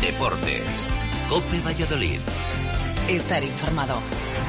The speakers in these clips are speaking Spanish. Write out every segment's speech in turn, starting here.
Deportes. COPE Valladolid. Estar informado.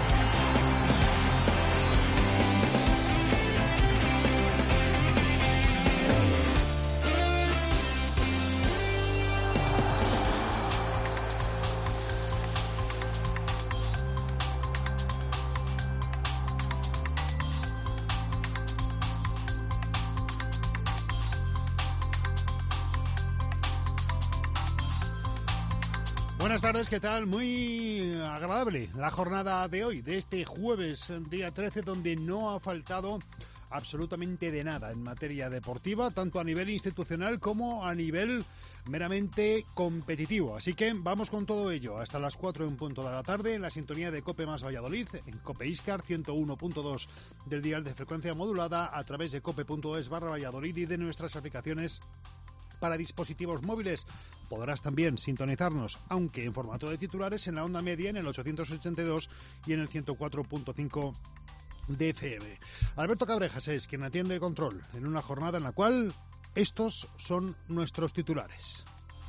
Buenas tardes, ¿qué tal? Muy agradable la jornada de hoy, de este jueves, día 13, donde no ha faltado absolutamente de nada en materia deportiva, tanto a nivel institucional como a nivel meramente competitivo. Así que vamos con todo ello hasta las 4 en punto de la tarde en la sintonía de COPE más Valladolid, en COPE Iscar 101.2 del dial de frecuencia modulada, a través de cope.es/Valladolid y de nuestras aplicaciones para dispositivos móviles. Podrás también sintonizarnos, aunque en formato de titulares, en la onda media, en el 882 y en el 104.5 de FM. Alberto Cabrejas es quien atiende el control en una jornada en la cual estos son nuestros titulares.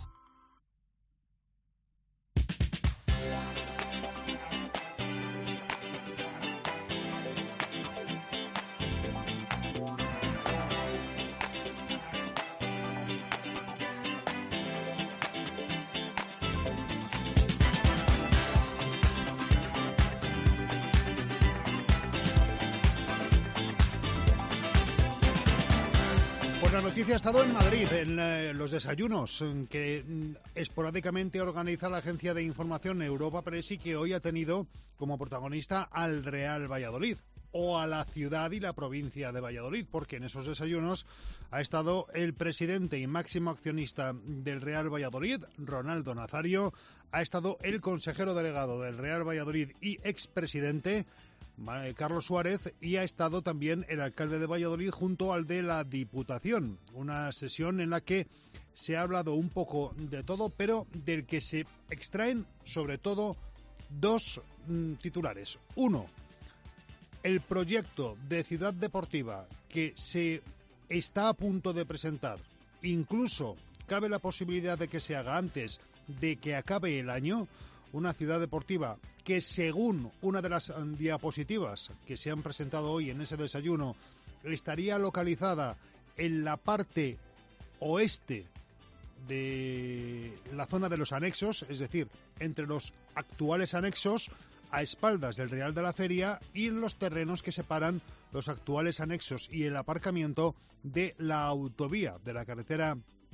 La noticia ha estado en Madrid, en los desayunos que esporádicamente organiza la agencia de información Europa Press y que hoy ha tenido como protagonista al Real Valladolid, o a la ciudad y la provincia de Valladolid, porque en esos desayunos ha estado el presidente y máximo accionista del Real Valladolid, Ronaldo Nazario, ha estado el consejero delegado del Real Valladolid y expresidente, Carlos Suárez, y ha estado también el alcalde de Valladolid junto al de la Diputación. Una sesión en la que se ha hablado un poco de todo, pero del que se extraen sobre todo dos titulares. Uno, el proyecto de ciudad deportiva que se está a punto de presentar. Incluso cabe la posibilidad de que se haga antes de que acabe el año. Una ciudad deportiva que, según una de las diapositivas que se han presentado hoy en ese desayuno, estaría localizada en la parte oeste de la zona de los anexos, es decir, entre los actuales anexos, a espaldas del Real de la Feria, y en los terrenos que separan los actuales anexos y el aparcamiento de la autovía, de la carretera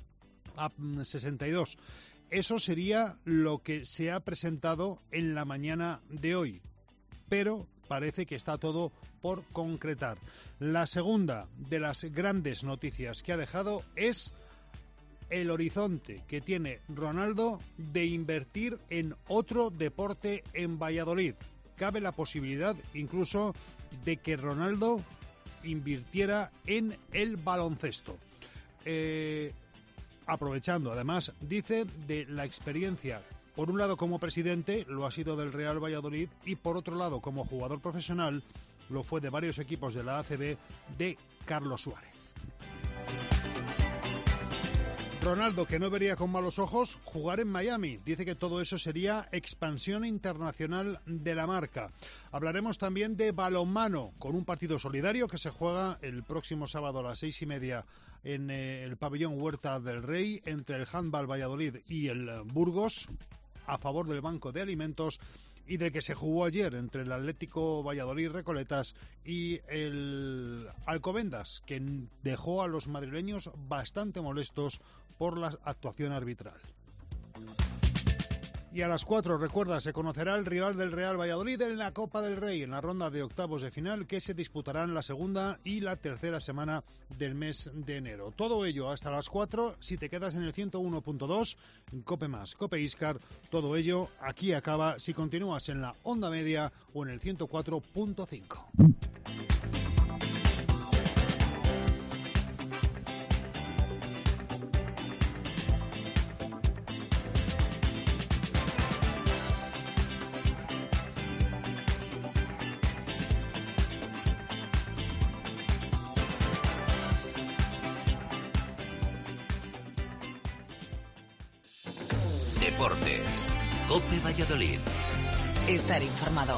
A62. Eso sería lo que se ha presentado en la mañana de hoy, pero parece que está todo por concretar. La segunda de las grandes noticias que ha dejado es el horizonte que tiene Ronaldo de invertir en otro deporte en Valladolid. Cabe la posibilidad incluso de que Ronaldo invirtiera en el baloncesto. Aprovechando, además, dice, de la experiencia, por un lado como presidente, lo ha sido del Real Valladolid, y por otro lado como jugador profesional, lo fue de varios equipos de la ACB, de Carlos Suárez. Ronaldo, que no vería con malos ojos jugar en Miami. Dice que todo eso sería expansión internacional de la marca. Hablaremos también de balonmano, con un partido solidario que se juega el próximo sábado a las 6:30 en el pabellón Huerta del Rey, entre el Handball Valladolid y el Burgos, a favor del Banco de Alimentos, y del que se jugó ayer entre el Atlético Valladolid Recoletas y el Alcobendas, que dejó a los madrileños bastante molestos por la actuación arbitral. Y a las 4, recuerda, se conocerá el rival del Real Valladolid en la Copa del Rey, en la ronda de octavos de final, que se disputarán la segunda y la tercera semana del mes de enero. Todo ello hasta las 4, si te quedas en el 101.2, en COPE más, COPE Iscar, todo ello aquí acaba si continúas en la onda media o en el 104.5. Deportes. COPE Valladolid. Estar informado.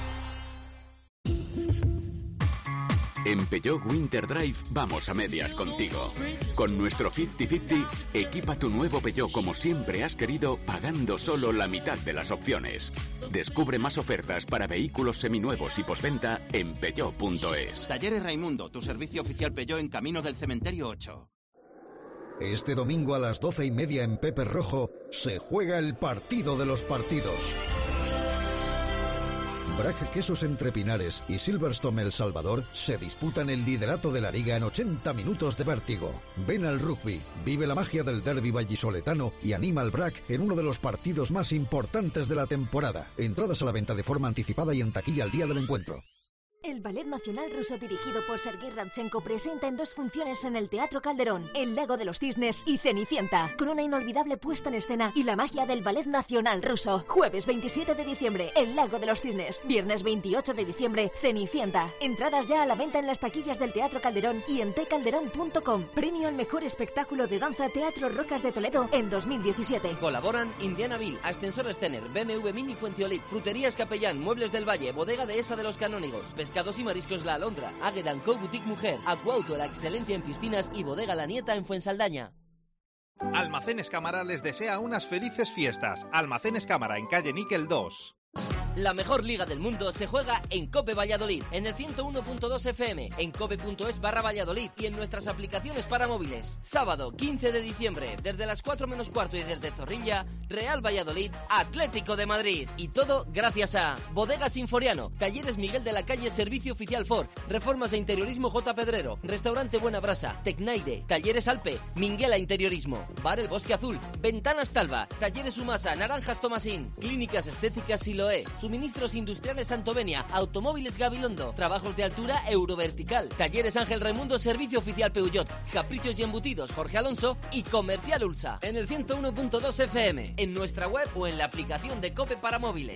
En Peugeot Winter Drive vamos a medias contigo. Con nuestro 50-50, equipa tu nuevo Peugeot como siempre has querido, pagando solo la mitad de las opciones. Descubre más ofertas para vehículos seminuevos y postventa en peugeot.es. Talleres Raimundo, tu servicio oficial Peugeot en Camino del Cementerio 8. Este domingo a las 12:30 en Pepe Rojo se juega el partido de los partidos. Brac Quesos Entre Pinares y Silverstone El Salvador se disputan el liderato de la liga en 80 minutos de vértigo. Ven al rugby, vive la magia del derbi vallisoletano y anima al Brac en uno de los partidos más importantes de la temporada. Entradas a la venta de forma anticipada y en taquilla al día del encuentro. El Ballet Nacional Ruso dirigido por Sergei Radchenko presenta en 2 funciones en el Teatro Calderón, El Lago de los Cisnes y Cenicienta, con una inolvidable puesta en escena y la magia del Ballet Nacional Ruso. Jueves 27 de diciembre, El Lago de los Cisnes. Viernes 28 de diciembre, Cenicienta. Entradas ya a la venta en las taquillas del Teatro Calderón y en tcalderón.com. Premio al mejor espectáculo de danza Teatro Rocas de Toledo en 2017. Colaboran Indianaville, Ascensores Tener, BMW Mini Fuenteolid, Fruterías Capellán, Muebles del Valle, Bodega Dehesa de los Canónigos, Pescados y Mariscos La Alondra, Águeda & Co Boutique Mujer, Acuauto, la excelencia en piscinas y Bodega La Nieta en Fuensaldaña. Almacenes Cámara les desea unas felices fiestas. Almacenes Cámara en calle Níquel 2. La mejor liga del mundo se juega en COPE Valladolid, en el 101.2 FM, en cope.es/Valladolid y en nuestras aplicaciones para móviles. Sábado 15 de diciembre, desde las 4 menos cuarto y desde Zorrilla, Real Valladolid, Atlético de Madrid. Y todo gracias a Bodegas Sinforiano, Talleres Miguel de la Calle, Servicio Oficial Ford, Reformas de Interiorismo J. Pedrero, Restaurante Buena Brasa, Tecnaire, Talleres Alpe, Minguela Interiorismo, Bar El Bosque Azul, Ventanas Talva, Talleres Sumasa, Naranjas Tomasín, Clínicas Estéticas Siloé, Suministros Industriales Santovenia, Automóviles Gabilondo, Trabajos de Altura Eurovertical, Talleres Ángel Raimundo, Servicio Oficial Peugeot, Caprichos y Embutidos Jorge Alonso y Comercial Ulsa. En el 101.2 FM, en nuestra web o en la aplicación de COPE para móviles.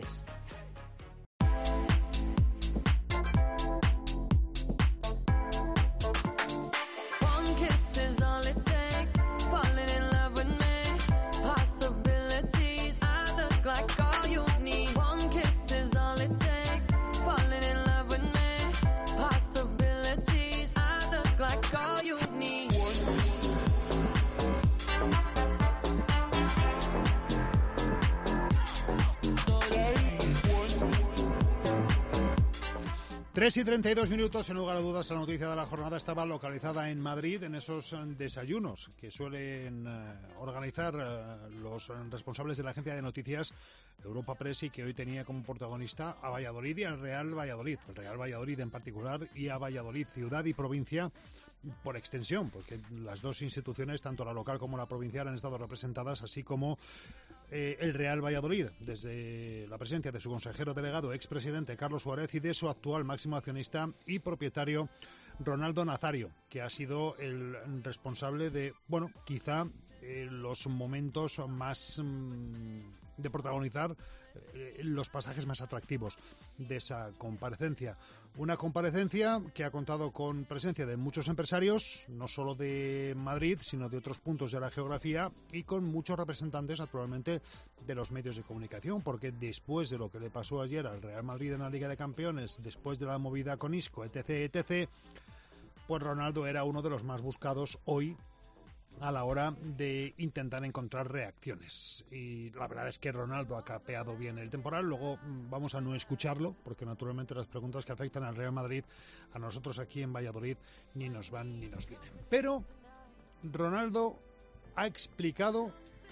Tres y 32 minutos, sin lugar a dudas, la noticia de la jornada estaba localizada en Madrid, en esos desayunos que suelen organizar los responsables de la agencia de noticias Europa Press y que hoy tenía como protagonista a Valladolid y al Real Valladolid. El Real Valladolid en particular y a Valladolid, ciudad y provincia por extensión, porque las dos instituciones, tanto la local como la provincial, han estado representadas, así como el Real Valladolid, desde la presencia de su consejero delegado, expresidente Carlos Suárez, y de su actual máximo accionista y propietario Ronaldo Nazario, que ha sido el responsable de, bueno, quizá los momentos más de protagonizar los pasajes más atractivos de esa comparecencia. Una comparecencia que ha contado con presencia de muchos empresarios, no solo de Madrid, sino de otros puntos de la geografía, y con muchos representantes, naturalmente, de los medios de comunicación, porque después de lo que le pasó ayer al Real Madrid en la Liga de Campeones, después de la movida con Isco, etc., pues Ronaldo era uno de los más buscados hoy a la hora de intentar encontrar reacciones. Y la verdad es que Ronaldo ha capeado bien el temporal. Luego vamos a no escucharlo, porque naturalmente las preguntas que afectan al Real Madrid, a nosotros aquí en Valladolid, ni nos van ni nos vienen. Pero Ronaldo ha explicado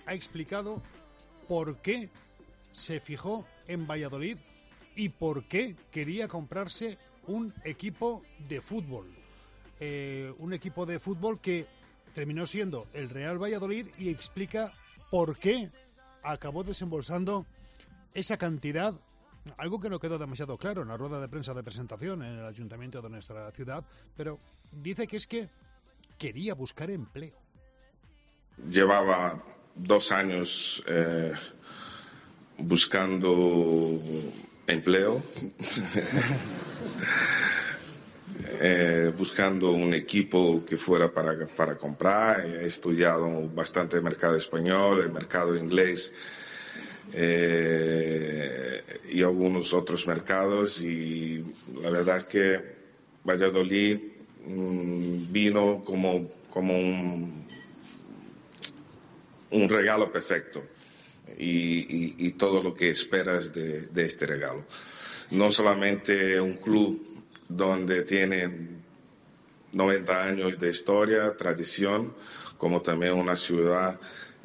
por qué se fijó en Valladolid y por qué quería comprarse un equipo de fútbol. Un equipo de fútbol que terminó siendo el Real Valladolid, y explica por qué acabó desembolsando esa cantidad, algo que no quedó demasiado claro en la rueda de prensa de presentación en el ayuntamiento de nuestra ciudad, pero dice que es que quería buscar empleo. Llevaba 2 años buscando empleo. Buscando un equipo que fuera para comprar. He estudiado bastante el mercado español, el mercado inglés, y algunos otros mercados, y la verdad es que Valladolid vino como un regalo perfecto y todo lo que esperas de este regalo. No solamente un club donde tiene 90 años de historia, tradición, como también una ciudad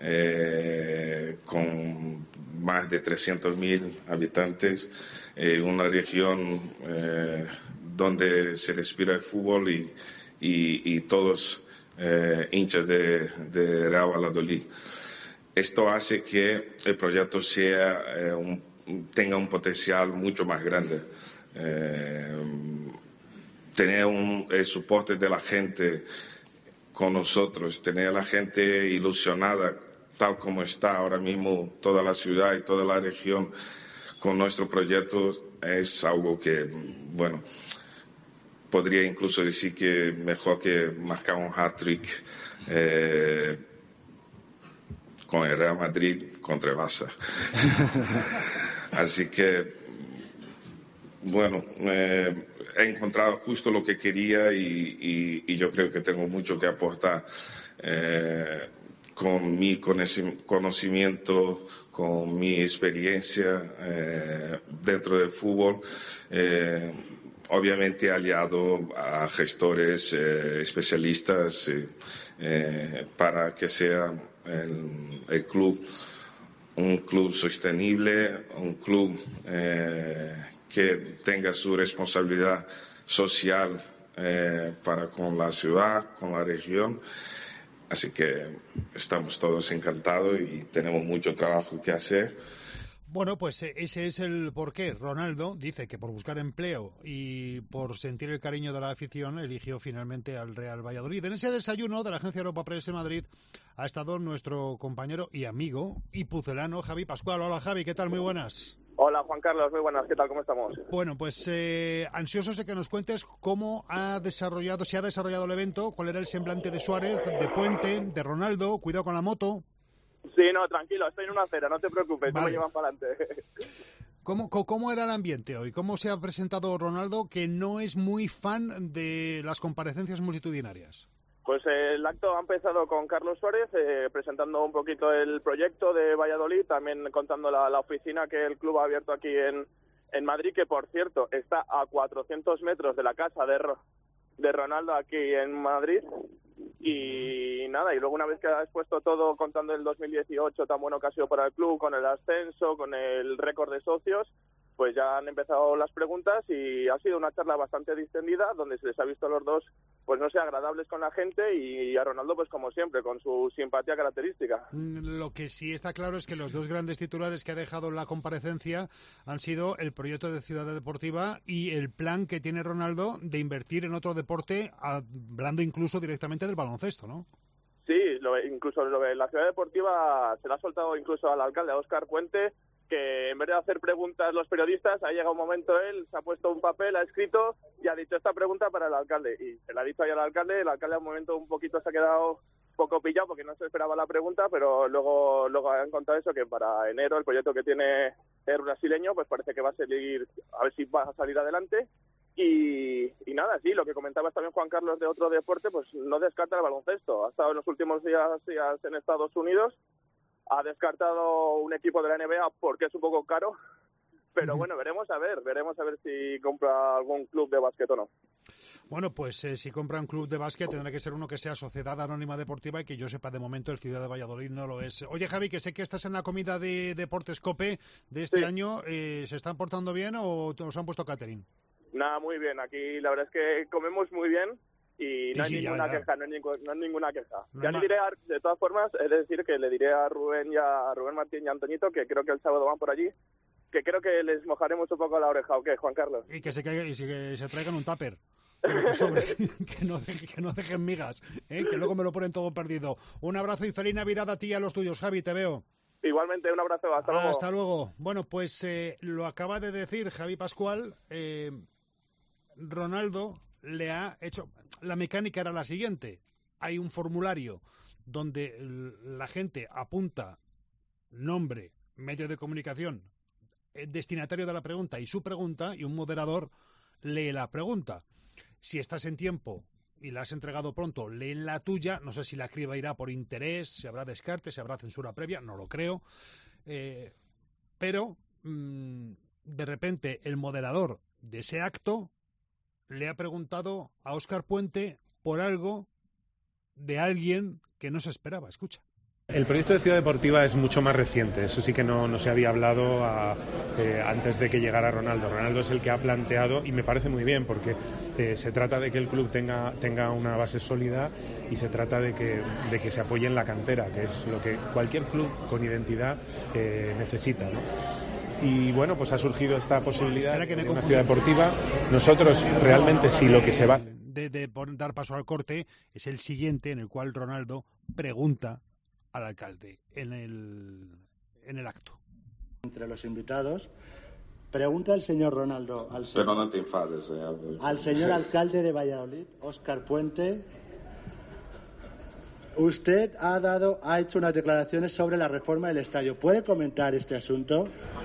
con más de 300.000 habitantes, una región donde se respira el fútbol y todos hinchas de Real Valladolid. Esto hace que el proyecto tenga un potencial mucho más grande. Tener el soporte de la gente con nosotros, tener a la gente ilusionada, tal como está ahora mismo toda la ciudad y toda la región con nuestro proyecto, es algo que, bueno, podría incluso decir que mejor que marcar un hat-trick con el Real Madrid contra el Barça. Así que, bueno, he encontrado justo lo que quería y yo creo que tengo mucho que aportar con mi conocimiento, con mi experiencia dentro del fútbol, obviamente aliado a gestores especialistas para que sea el club un club sostenible, un club que tenga su responsabilidad social para con la ciudad, con la región. Así que estamos todos encantados y tenemos mucho trabajo que hacer. Bueno, pues ese es el porqué. Ronaldo dice que por buscar empleo y por sentir el cariño de la afición eligió finalmente al Real Valladolid. En ese desayuno de la agencia Europa Press en Madrid ha estado nuestro compañero y amigo y pucelano Javi Pascual. Hola Javi, ¿qué tal? Muy buenas. Hola Juan Carlos, muy buenas, ¿qué tal? ¿Cómo estamos? Bueno, pues ansiosos de que nos cuentes cómo se ha desarrollado el evento, cuál era el semblante de Suárez, de Puente, de Ronaldo, cuidado con la moto. Sí, no, tranquilo, estoy en una acera, no te preocupes, vale. No me llevan para adelante. ¿Cómo era el ambiente hoy? ¿Cómo se ha presentado Ronaldo, que no es muy fan de las comparecencias multitudinarias? Pues el acto ha empezado con Carlos Suárez presentando un poquito el proyecto de Valladolid, también contando la oficina que el club ha abierto aquí en Madrid, que por cierto está a 400 metros de la casa de Ronaldo aquí en Madrid. Y nada, y luego una vez que ha expuesto todo contando el 2018 tan bueno que ha sido para el club, con el ascenso, con el récord de socios, pues ya han empezado las preguntas y ha sido una charla bastante distendida donde se les ha visto a los dos, pues no sé, agradables con la gente y a Ronaldo pues como siempre, con su simpatía característica. Lo que sí está claro es que los dos grandes titulares que ha dejado en la comparecencia han sido el proyecto de Ciudad Deportiva y el plan que tiene Ronaldo de invertir en otro deporte, hablando incluso directamente del baloncesto, ¿no? Sí, incluso la Ciudad Deportiva se la ha soltado incluso al alcalde, a Óscar Puente, que en vez de hacer preguntas los periodistas, ha llegado un momento él, se ha puesto un papel, ha escrito y ha dicho esta pregunta para el alcalde. Y se la ha dicho ahí al alcalde, el alcalde a un momento un poquito se ha quedado poco pillado porque no se esperaba la pregunta, pero luego han contado eso, que para enero el proyecto que tiene el brasileño, pues parece que va a salir, a ver si va a salir adelante. Y nada, sí, lo que comentabas también Juan Carlos de otro deporte, pues no descarta el baloncesto. Ha estado en los últimos días en Estados Unidos, ha descartado un equipo de la NBA porque es un poco caro, pero bueno, veremos a ver si compra algún club de básquet o no. Bueno, pues si compra un club de básquet tendrá que ser uno que sea Sociedad Anónima Deportiva y que yo sepa de momento el Ciudad de Valladolid no lo es. Oye Javi, que sé que estás en la comida de Deportes COPE de este año, ¿se están portando bien o nos han puesto catering? Nada, muy bien, aquí la verdad es que comemos muy bien. Y no hay ninguna queja, no hay ninguna queja. Ya le diré, de todas formas, es decir, que le diré a Rubén Martín y a Antoñito, que creo que el sábado van por allí, que creo que les mojaremos un poco la oreja, ¿o qué, Juan Carlos? Y que se traigan un tupper. Que sobre, que no dejen migas, que luego me lo ponen todo perdido. Un abrazo y feliz Navidad a ti y a los tuyos, Javi, te veo. Igualmente, un abrazo, hasta luego. Hasta luego. Bueno, pues lo acaba de decir Javi Pascual, Ronaldo le ha hecho... La mecánica era la siguiente. Hay un formulario donde la gente apunta nombre, medio de comunicación, destinatario de la pregunta y su pregunta, y un moderador lee la pregunta. Si estás en tiempo y la has entregado pronto, leen la tuya. No sé si la criba irá por interés, si habrá descarte, si habrá censura previa, no lo creo. Pero de repente el moderador de ese acto le ha preguntado a Óscar Puente por algo de alguien que no se esperaba. Escucha. El proyecto de Ciudad Deportiva es mucho más reciente, eso sí que no se había hablado antes de que llegara Ronaldo. Ronaldo es el que ha planteado, y me parece muy bien, porque se trata de que el club tenga una base sólida y se trata de que se apoye en la cantera, que es lo que cualquier club con identidad necesita, ¿no? Y bueno, pues ha surgido esta posibilidad de una ciudad deportiva. Nosotros realmente sí lo que se va... De dar paso al corte es el siguiente, en el cual Ronaldo pregunta al alcalde en el acto. Entre los invitados, pregunta el señor Ronaldo Pero no te enfades. Al señor alcalde de Valladolid, Óscar Puente. Usted ha hecho unas declaraciones sobre la reforma del estadio. ¿Puede comentar este asunto?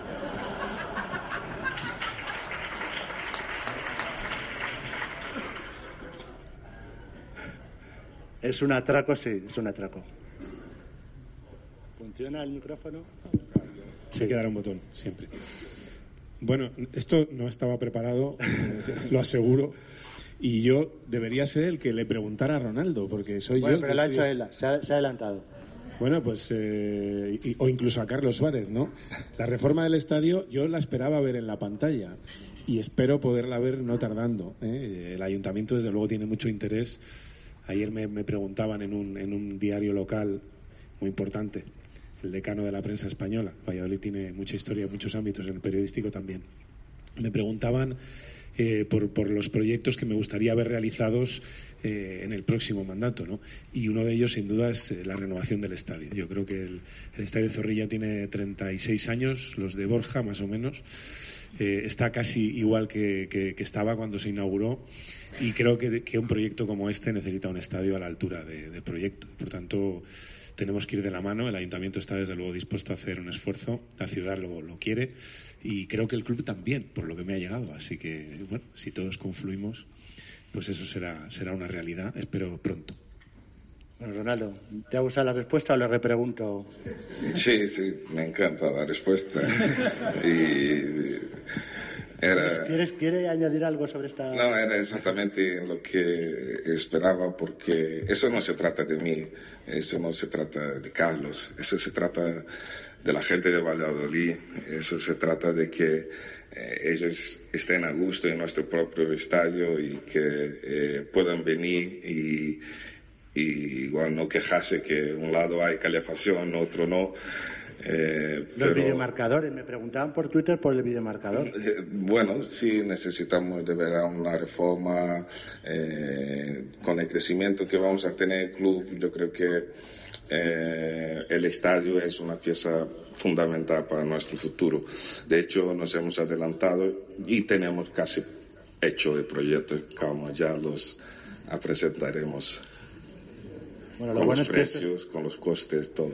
Es un atraco, sí, es un atraco. ¿Funciona el micrófono? Sí. Hay que dar un botón, siempre. Bueno, esto no estaba preparado, lo aseguro, y yo debería ser el que le preguntara a Ronaldo, porque soy yo el que... Pero lo ha hecho él, se ha adelantado. Bueno, pues, o incluso a Carlos Suárez, ¿no? La reforma del estadio yo la esperaba ver en la pantalla y espero poderla ver no tardando, ¿eh? El ayuntamiento, desde luego, tiene mucho interés. Ayer me preguntaban en un diario local muy importante, el decano de la prensa española. Valladolid tiene mucha historia en muchos ámbitos, en el periodístico también. Me preguntaban por los proyectos que me gustaría ver realizados en el próximo mandato, ¿no? Y uno de ellos, sin duda, es la renovación del estadio. Yo creo que el estadio de Zorrilla tiene 36 años, los de Borja más o menos. Está casi igual que estaba cuando se inauguró, y creo que un proyecto como este necesita un estadio a la altura del proyecto. Por tanto, tenemos que ir de la mano. El ayuntamiento está desde luego dispuesto a hacer un esfuerzo, la ciudad lo quiere, y creo que el club también, por lo que me ha llegado. Así que, bueno, si todos confluimos, pues eso será una realidad, espero pronto. Bueno, Ronaldo, ¿te ha gustado la respuesta o le repregunto? Sí, me encanta la respuesta. ¿Quiere añadir algo sobre esta...? No, era exactamente lo que esperaba, porque eso no se trata de mí, eso no se trata de Carlos, eso se trata de la gente de Valladolid, eso se trata de que ellos estén a gusto en nuestro propio estadio y que puedan venir y igual no quejarse que un lado hay calefacción, otro no. Los videomarcadores, me preguntaban por Twitter por el videomarcador. Bueno, sí necesitamos de verdad una reforma con el crecimiento que vamos a tener el club. Yo creo que el estadio es una pieza fundamental para nuestro futuro. De hecho, nos hemos adelantado y tenemos casi hecho el proyecto. Calma, ya los presentaremos. Bueno, con los precios, con los costes, todo.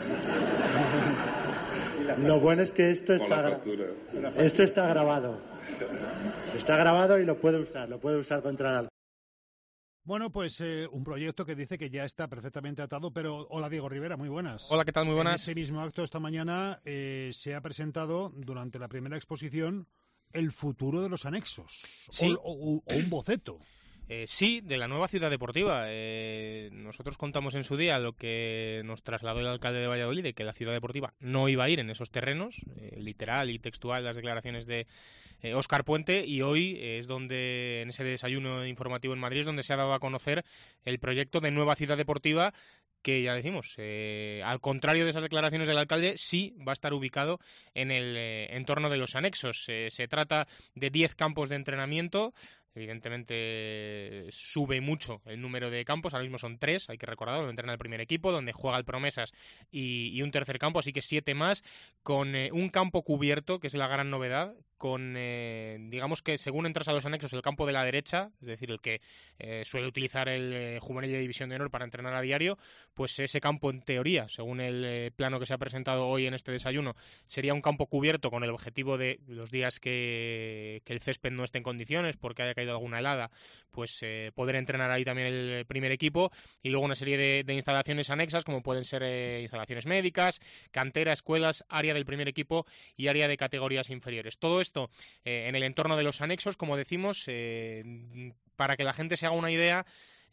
Lo bueno es que esto está grabado. Está grabado y lo puede usar contra el alcalde. Bueno, pues un proyecto que dice que ya está perfectamente atado, pero hola Diego Rivera, muy buenas. Hola, ¿qué tal? Muy buenas. En ese mismo acto esta mañana se ha presentado durante la primera exposición el futuro de los anexos, sí. o un boceto. Sí, de la nueva ciudad deportiva. Nosotros contamos en su día lo que nos trasladó el alcalde de Valladolid, de que la ciudad deportiva no iba a ir en esos terrenos, literal y textual las declaraciones de Óscar Puente, y hoy es donde, en ese desayuno informativo en Madrid, es donde se ha dado a conocer el proyecto de nueva ciudad deportiva, que ya decimos, al contrario de esas declaraciones del alcalde, sí va a estar ubicado en el entorno de los anexos. Se trata de 10 campos de entrenamiento. Evidentemente sube mucho el número de campos, ahora mismo son 3, hay que recordar, donde entrena el primer equipo, donde juega el Promesas y un tercer campo, así que 7 más, con un campo cubierto, que es la gran novedad, con, digamos que según entras a los anexos, el campo de la derecha, es decir, el que suele utilizar el juvenil de División de Honor para entrenar a diario, pues ese campo en teoría, según el plano que se ha presentado hoy en este desayuno, sería un campo cubierto con el objetivo de los días que el césped no esté en condiciones porque haya caído alguna helada, pues poder entrenar ahí también el primer equipo, y luego una serie de instalaciones anexas como pueden ser instalaciones médicas, cantera, escuelas, área del primer equipo y área de categorías inferiores. Todo esto en el entorno de los anexos, como decimos, para que la gente se haga una idea,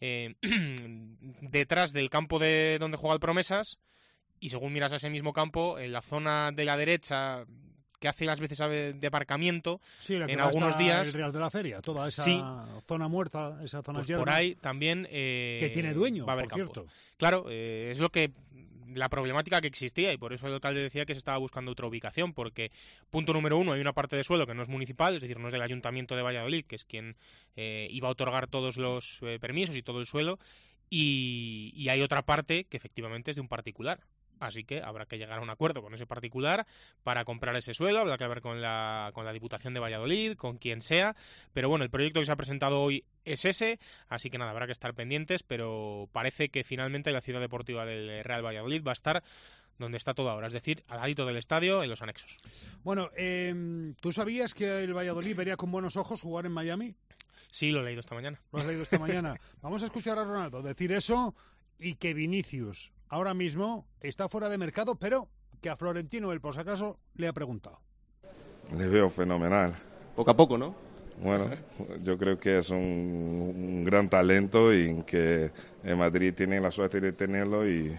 detrás del campo de donde juega el Promesas, y según miras a ese mismo campo, en la zona de la derecha que hace las veces de aparcamiento, sí, la que en algunos días el Real de la Feria, toda esa zona muerta, esa zona pues yerma, por ahí también que tiene dueño, va a haber por campos. cierto. Claro, es lo que la problemática que existía, y por eso el alcalde decía que se estaba buscando otra ubicación, porque, punto número uno, hay una parte de suelo que no es municipal, es decir, no es del Ayuntamiento de Valladolid, que es quien iba a otorgar todos los permisos y todo el suelo, y hay otra parte que efectivamente es de un particular. Así que habrá que llegar a un acuerdo con ese particular para comprar ese suelo, habrá que hablar con la Diputación de Valladolid, con quien sea, pero bueno, el proyecto que se ha presentado hoy es ese, así que nada, habrá que estar pendientes, pero parece que finalmente la ciudad deportiva del Real Valladolid va a estar donde está todo ahora, es decir, al ladito del estadio, en los anexos. Bueno, ¿tú sabías que el Valladolid vería con buenos ojos jugar en Miami? Sí, lo he leído esta mañana. Lo has leído esta mañana. Vamos a escuchar a Ronaldo decir eso, y que Vinicius ahora mismo está fuera de mercado, pero que a Florentino, él por si acaso, le ha preguntado. Le veo fenomenal. Poco a poco, ¿no? Bueno, yo creo que es un gran talento y que en Madrid tiene la suerte de tenerlo y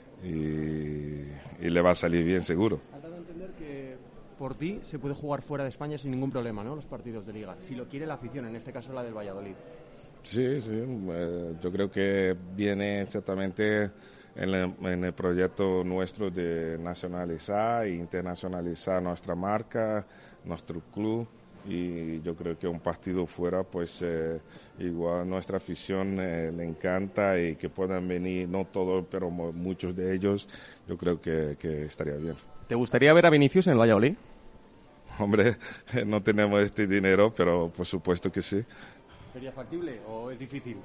le va a salir bien seguro. Has dado a entender que por ti se puede jugar fuera de España sin ningún problema, ¿no? Los partidos de Liga, si lo quiere la afición, en este caso la del Valladolid. Sí, yo creo que viene exactamente en el proyecto nuestro de nacionalizar e internacionalizar nuestra marca, nuestro club, y yo creo que un partido fuera, pues igual nuestra afición le encanta, y que puedan venir, no todos, pero muchos de ellos, yo creo que estaría bien. ¿Te gustaría ver a Vinicius en el Valladolid? Hombre, no tenemos este dinero, pero por supuesto que sí. ¿Sería factible o es difícil?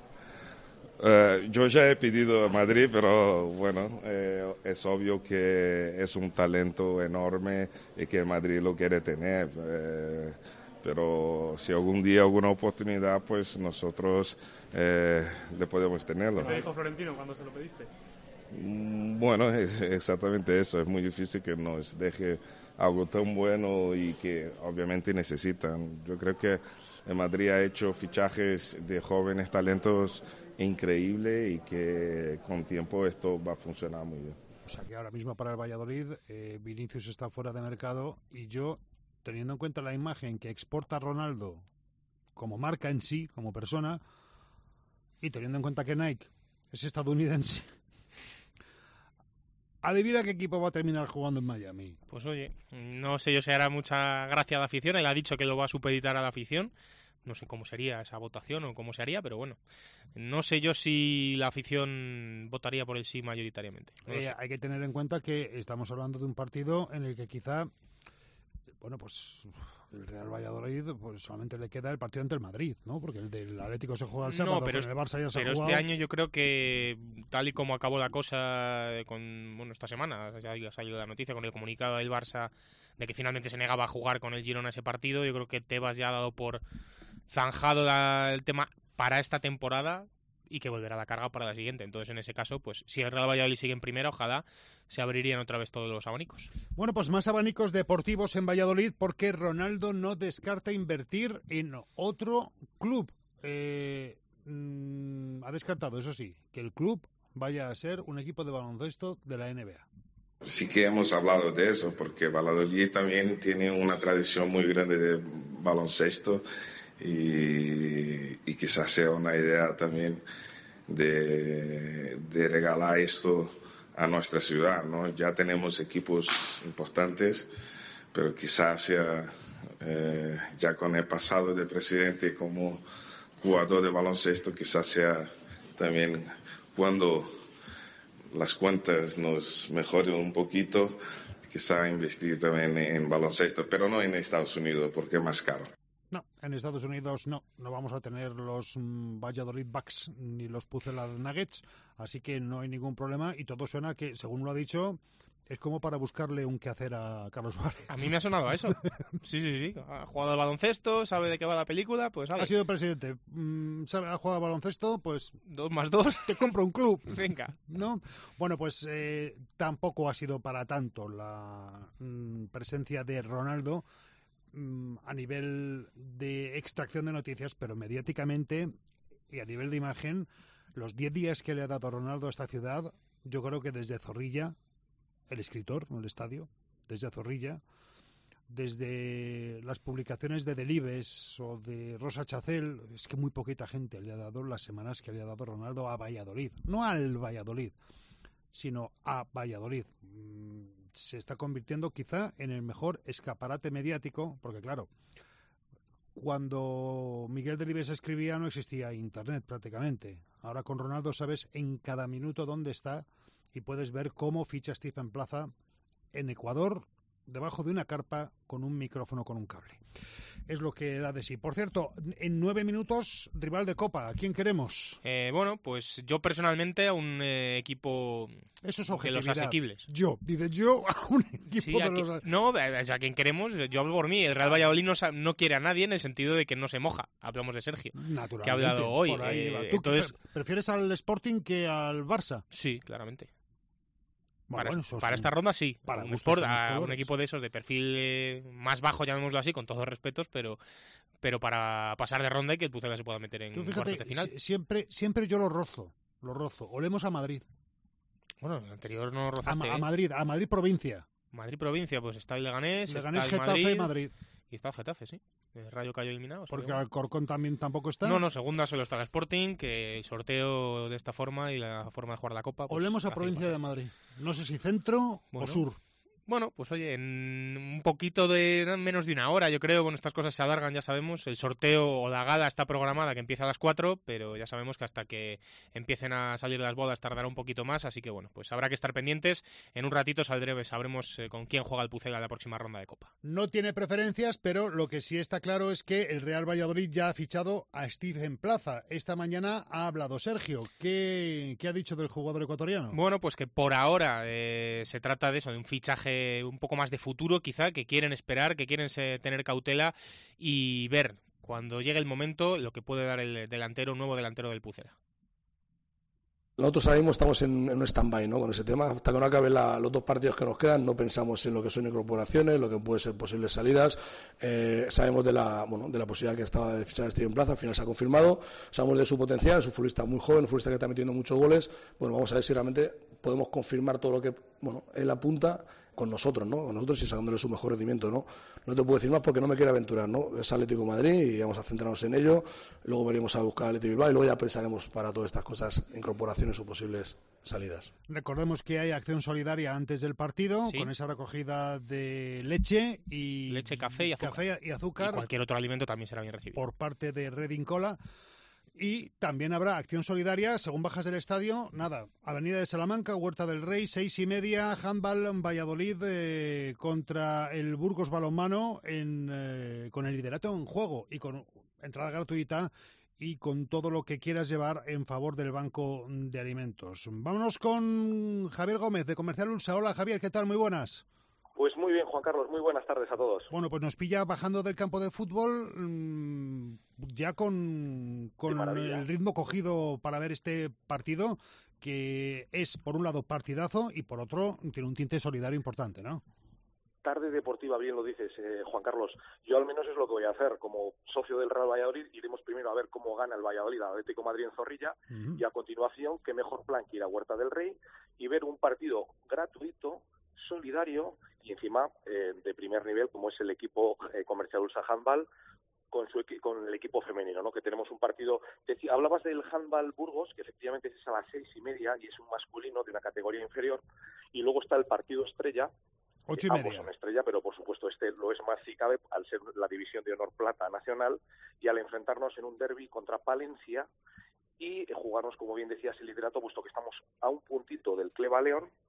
Yo ya he pedido a Madrid, pero bueno, es obvio que es un talento enorme y que Madrid lo quiere tener. Pero si algún día, alguna oportunidad, pues nosotros le podemos tenerlo. ¿Qué dijo Florentino cuando se lo pediste? Bueno, es exactamente eso. Es muy difícil que nos deje algo tan bueno y que obviamente necesitan. Yo creo que el Madrid ha hecho fichajes de jóvenes talentos increíbles y que con tiempo esto va a funcionar muy bien. O sea que ahora mismo para el Valladolid Vinicius está fuera de mercado, y yo, teniendo en cuenta la imagen que exporta Ronaldo como marca en sí, como persona, y teniendo en cuenta que Nike es estadounidense, adivina qué equipo va a terminar jugando en Miami. Pues oye, no sé yo si hará mucha gracia a la afición. Él ha dicho que lo va a supeditar a la afición. No sé cómo sería esa votación o cómo se haría, pero bueno, no sé yo si la afición votaría por el sí mayoritariamente. No sé. Hay que tener en cuenta que estamos hablando de un partido en el que quizá, bueno, pues el Real Valladolid pues solamente le queda el partido ante el Madrid, ¿no? Porque el del Atlético se juega el sábado, no, pero el Barça ya se ha jugado. jugado. Este año yo creo que, tal y como acabó la cosa esta semana, ya ha salido la noticia con el comunicado del Barça de que finalmente se negaba a jugar con el Girona ese partido, yo creo que Tebas ya ha dado por zanjado el tema para esta temporada y que volverá a la carga para la siguiente. Entonces, en ese caso, pues si el Real Valladolid sigue en primera, ojalá se abrirían otra vez todos los abanicos. Bueno, pues más abanicos deportivos en Valladolid, porque Ronaldo no descarta invertir en otro club. Ha descartado, eso sí, que el club vaya a ser un equipo de baloncesto de la NBA. Sí que hemos hablado de eso, porque Valladolid también tiene una tradición muy grande de baloncesto, y quizás sea una idea también de regalar esto a nuestra ciudad, ¿no? Ya tenemos equipos importantes, pero quizás sea ya con el pasado del presidente como jugador de baloncesto, quizás sea también cuando las cuentas nos mejoren un poquito, quizá investir también en baloncesto, pero no en Estados Unidos porque es más caro. No, en Estados Unidos no vamos a tener los Valladolid Bucks ni los Pucela Nuggets, así que no hay ningún problema y todo suena que, según lo ha dicho, es como para buscarle un quehacer a Carlos Suárez. A mí me ha sonado a eso. Sí. Ha jugado al baloncesto, sabe de qué va la película, pues vale. Ha sido presidente, ha jugado al baloncesto, pues 2 más 2. Te compro un club. Venga. ¿No? Bueno, pues tampoco ha sido para tanto la presencia de Ronaldo a nivel de extracción de noticias, pero mediáticamente y a nivel de imagen, los 10 días que le ha dado Ronaldo a esta ciudad, yo creo que desde Zorrilla, el escritor, no el estadio, desde Zorrilla, desde las publicaciones de Delibes o de Rosa Chacel, es que muy poquita gente le ha dado las semanas que le ha dado Ronaldo a Valladolid, no al Valladolid, sino a Valladolid. Se está convirtiendo quizá en el mejor escaparate mediático, porque claro, cuando Miguel Delibes escribía no existía internet prácticamente. Ahora con Ronaldo sabes en cada minuto dónde está y puedes ver cómo ficha Stephen Plaza en Ecuador, debajo de una carpa con un micrófono con un cable. Es lo que da de sí. Por cierto, en 9 minutos, rival de Copa. ¿A quién queremos? Bueno, pues yo personalmente a un equipo Eso es de los asequibles. Yo a un equipo de los... No, a quien queremos, yo hablo por mí. El Real Valladolid no quiere a nadie en el sentido de que no se moja. Hablamos de Sergio, naturalmente, que ha hablado hoy. ¿Tú entonces, prefieres al Sporting que al Barça? Sí, claramente. Bueno, para esta ronda sí, para un equipo de esos de perfil más bajo, llamémoslo así, con todos los respetos, pero para pasar de ronda y que el Pucela se pueda meter en cuartos de final. Siempre yo lo rozo. Olemos a Madrid. Bueno, el anterior no rozaste. A Madrid provincia. Madrid provincia, pues está el Leganés, Leganés, está el Getafe, Madrid. Y está el Getafe, sí. El Rayo cayó eliminado. Porque Alcorcón tampoco está. No, segunda solo está el Sporting, que el sorteo de esta forma y la forma de jugar la Copa... Pues, olemos a provincia de Madrid. No sé si centro o sur. Bueno, pues oye, en un poquito de menos de una hora, yo creo, bueno, estas cosas se alargan, ya sabemos, el sorteo o la gala está programada que empieza a las 4, pero ya sabemos que hasta que empiecen a salir las bodas tardará un poquito más, así que bueno, pues habrá que estar pendientes. En un ratito sabremos con quién juega el Pucela en la próxima ronda de Copa. No tiene preferencias, pero lo que sí está claro es que el Real Valladolid ya ha fichado a Stephen Plaza. Esta mañana ha hablado Sergio. ¿Qué ha dicho del jugador ecuatoriano? Bueno, pues que por ahora se trata de eso, de un fichaje un poco más de futuro quizá, que quieren esperar, que quieren tener cautela y ver cuando llegue el momento lo que puede dar el nuevo delantero del Pucela. Nosotros ahora mismo estamos en un stand-by, ¿no? Con ese tema. Hasta que no acaben los 2 partidos que nos quedan, no pensamos en lo que son incorporaciones, lo que pueden ser posibles salidas. Sabemos de la posibilidad que estaba de fichar a Steven Plaza, al final se ha confirmado. Sabemos de su potencial, es un futbolista muy joven, un futbolista que está metiendo muchos goles. Bueno, vamos a ver si realmente podemos confirmar todo lo que él apunta con nosotros, ¿no? Con nosotros y sacándole su mejor rendimiento, ¿no? No te puedo decir más porque no me quiero aventurar, ¿no? Es Atlético de Madrid y vamos a centrarnos en ello. Luego veremos a buscar al Atlético de Bilbao y luego ya pensaremos para todas estas cosas, incorporaciones o posibles salidas. Recordemos que hay acción solidaria antes del partido, sí, con esa recogida de leche, café y azúcar. Y cualquier otro alimento también será bien recibido. Por parte de Reading Cola. Y también habrá acción solidaria, según bajas del estadio, Avenida de Salamanca, Huerta del Rey, 6:30, handball Valladolid contra el Burgos Balonmano con el liderato en juego y con entrada gratuita y con todo lo que quieras llevar en favor del Banco de Alimentos. Vámonos con Javier Gómez, de Comercial Ulsa. Hola Javier, ¿qué tal? Muy buenas. Pues muy bien, Juan Carlos, muy buenas tardes a todos. Bueno, pues nos pilla bajando del campo de fútbol ya con el ritmo cogido para ver este partido, que es, por un lado, partidazo y, por otro, tiene un tinte solidario importante, ¿no? Tarde deportiva, bien lo dices, Juan Carlos. Yo al menos es lo que voy a hacer. Como socio del Real Valladolid, iremos primero a ver cómo gana el Valladolid al Atlético de Madrid en Zorrilla, y a continuación, qué mejor plan que ir a Huerta del Rey y ver un partido gratuito, solidario y encima de primer nivel, como es el equipo Comercial Ulsa Handball con el equipo femenino, ¿no? Que tenemos un partido. Hablabas del Handball Burgos, que efectivamente es a las 6:30 y es un masculino de una categoría inferior, y luego está el partido estrella. 8:30. Ambos son estrella, pero por supuesto este lo es más si cabe al ser la división de honor plata nacional y al enfrentarnos en un derbi contra Palencia y jugarnos, como bien decías, el liderato, puesto que estamos a un puntito del Cleva León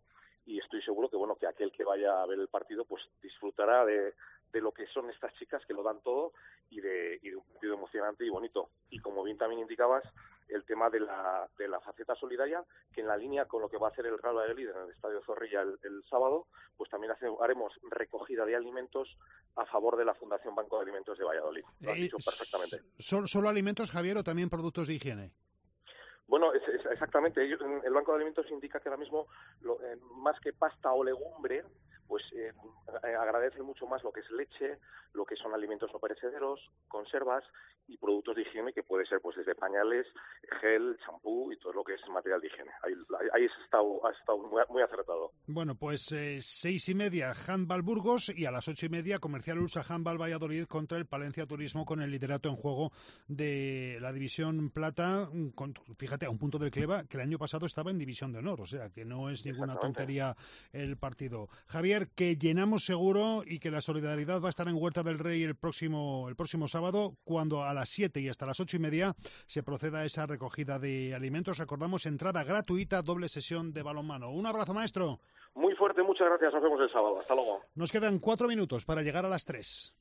y estoy seguro que bueno, que aquel que vaya a ver el partido pues disfrutará de lo que son estas chicas, que lo dan todo, y de un partido emocionante y bonito. Y como bien también indicabas, el tema de la faceta solidaria, que en la línea con lo que va a hacer el Real Valladolid en el Estadio Zorrilla el sábado, pues también haremos recogida de alimentos a favor de la Fundación Banco de Alimentos de Valladolid. Lo has dicho perfectamente. ¿Solo alimentos, Javier, o también productos de higiene? Bueno, exactamente. El Banco de Alimentos indica que ahora mismo, más que pasta o legumbre, pues agradece mucho más lo que es leche, lo que son alimentos no perecederos, conservas y productos de higiene, que puede ser pues desde pañales, gel, champú y todo lo que es material de higiene. Ahí has estado muy acertado. Bueno, pues 6:30 Handball Burgos, y a las 8:30 Comercial Ulsa Handball Valladolid contra el Palencia Turismo, con el liderato en juego de la División Plata, fíjate, a un punto del Cleva, que el año pasado estaba en División de Honor, o sea que no es ninguna tontería el partido. Javier, que llenamos seguro, y que la solidaridad va a estar en Huerta del Rey el próximo sábado, cuando a las 7 y hasta las 8:30 se proceda a esa recogida de alimentos. Recordamos, entrada gratuita, doble sesión de balonmano. Un abrazo, maestro. Muy fuerte, muchas gracias. Nos vemos el sábado. Hasta luego. Nos quedan 4 minutos para llegar a las 3.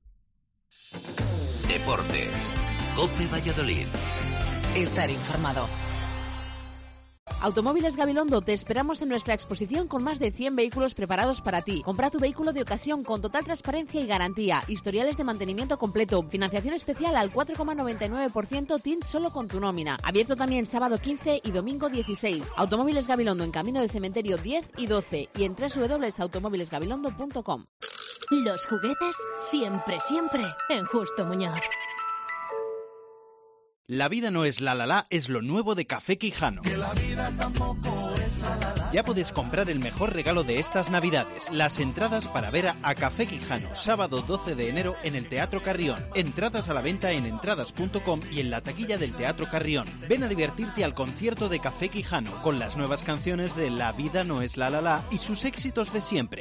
Deportes. COPE Valladolid. Estar informado. Automóviles Gabilondo, te esperamos en nuestra exposición con más de 100 vehículos preparados para ti. Compra tu vehículo de ocasión con total transparencia y garantía, historiales de mantenimiento completo, financiación especial al 4,99% TIN solo con tu nómina. Abierto también sábado 15 y domingo 16. Automóviles Gabilondo en Camino del Cementerio 10 y 12 y en www.automovilesgabilondo.com. Los juguetes siempre en Justo Muñoz. La vida no es la es lo nuevo de Café Quijano. Que la vida tampoco es la. Ya puedes comprar el mejor regalo de estas Navidades, las entradas para ver a Café Quijano, sábado 12 de enero en el Teatro Carrión. Entradas a la venta en entradas.com y en la taquilla del Teatro Carrión. Ven a divertirte al concierto de Café Quijano, con las nuevas canciones de La vida no es la y sus éxitos de siempre.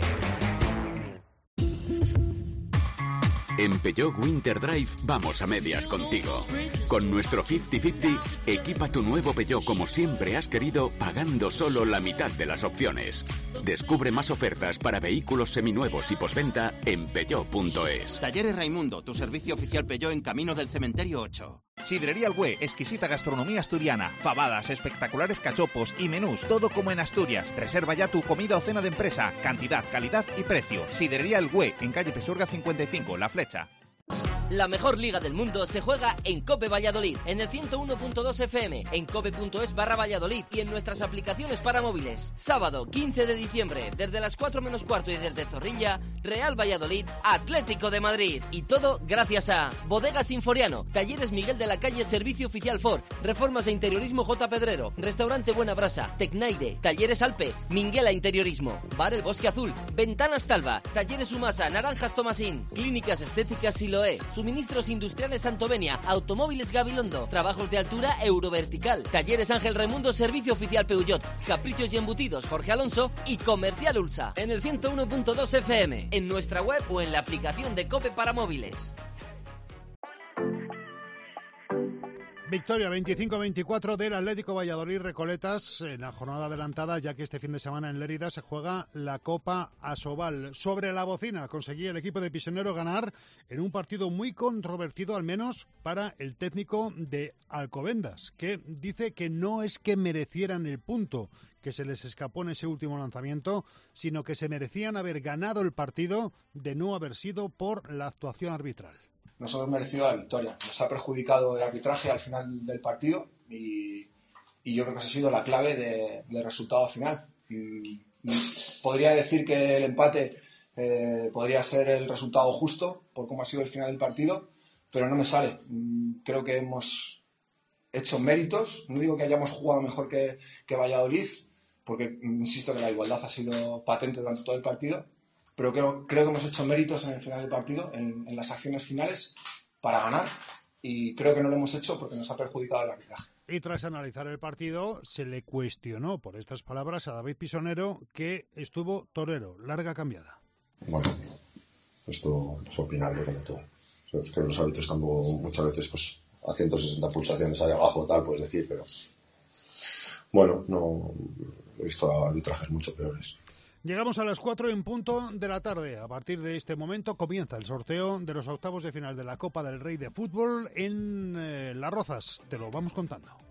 En Peugeot Winter Drive vamos a medias contigo. Con nuestro 50-50, equipa tu nuevo Peugeot como siempre has querido, pagando solo la mitad de las opciones. Descubre más ofertas para vehículos seminuevos y postventa en peugeot.es. Talleres Raimundo, tu servicio oficial Peugeot en Camino del Cementerio 8. Sidrería El Güe, exquisita gastronomía asturiana, fabadas, espectaculares cachopos y menús, todo como en Asturias. Reserva ya tu comida o cena de empresa, cantidad, calidad y precio. Sidrería El Güe, en calle Pesurga 55, La Flecha. La mejor liga del mundo se juega en COPE Valladolid, en el 101.2 FM, en cope.es/Valladolid y en nuestras aplicaciones para móviles. Sábado 15 de diciembre, desde las 4 menos cuarto y desde Zorrilla, Real Valladolid, Atlético de Madrid. Y todo gracias a Bodegas Sinforiano, Talleres Miguel de la Calle, Servicio Oficial Ford, Reformas de Interiorismo J. Pedrero, Restaurante Buena Brasa, Tecnaire, Talleres Alpe, Minguela Interiorismo, Bar El Bosque Azul, Ventanas Talva, Talleres Sumasa, Naranjas Tomasín, Clínicas Estéticas Siloé, Suministros Industriales Santovenia, Automóviles Gabilondo, Trabajos de Altura Eurovertical, Talleres Ángel Raimundo, Servicio Oficial Peugeot, Caprichos y Embutidos Jorge Alonso y Comercial Ulsa. En el 101.2 FM, en nuestra web o en la aplicación de COPE para móviles. Victoria 25-24 del Atlético Valladolid Recoletas en la jornada adelantada, ya que este fin de semana en Lérida se juega la Copa Asobal. Sobre la bocina conseguía el equipo de Pisonero ganar en un partido muy controvertido, al menos para el técnico de Alcobendas, que dice que no es que merecieran el punto que se les escapó en ese último lanzamiento, sino que se merecían haber ganado el partido de no haber sido por la actuación arbitral. Nos hemos merecido la victoria. Nos ha perjudicado el arbitraje al final del partido y yo creo que esa ha sido la clave del resultado final. Podría decir que el empate podría ser el resultado justo por cómo ha sido el final del partido, pero no me sale. Creo que hemos hecho méritos. No digo que hayamos jugado mejor que Valladolid, porque insisto que la igualdad ha sido patente durante todo el partido, pero creo que hemos hecho méritos en el final del partido, en las acciones finales, para ganar, y creo que no lo hemos hecho porque nos ha perjudicado el arbitraje. Y tras analizar el partido, se le cuestionó por estas palabras a David Pisonero, que estuvo torero, larga cambiada. Bueno, esto es opinable como todo. Es que los árbitros están muchas veces pues, a 160 pulsaciones allá abajo, tal, puedes decir, pero bueno, no he visto arbitrajes mucho peores. Llegamos a las 4 en punto de la tarde. A partir de este momento comienza el sorteo de los octavos de final de la Copa del Rey de Fútbol en Las Rozas. Te lo vamos contando.